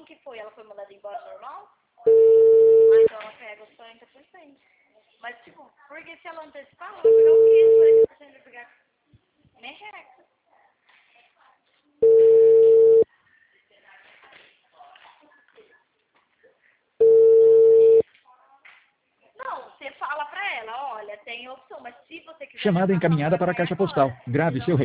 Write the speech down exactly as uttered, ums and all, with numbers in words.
como que foi? Ela foi mandada embora normal? Ah, então ela pega os quarenta por cento. Mas, tipo, porque se ela antecipar, ela vai pegar o quê? Os quarenta por cento vai pegar merreca. Não, você fala pra ela, olha, tem opção, mas se você quiser... Chamada encaminhada para a caixa postal. Grave seu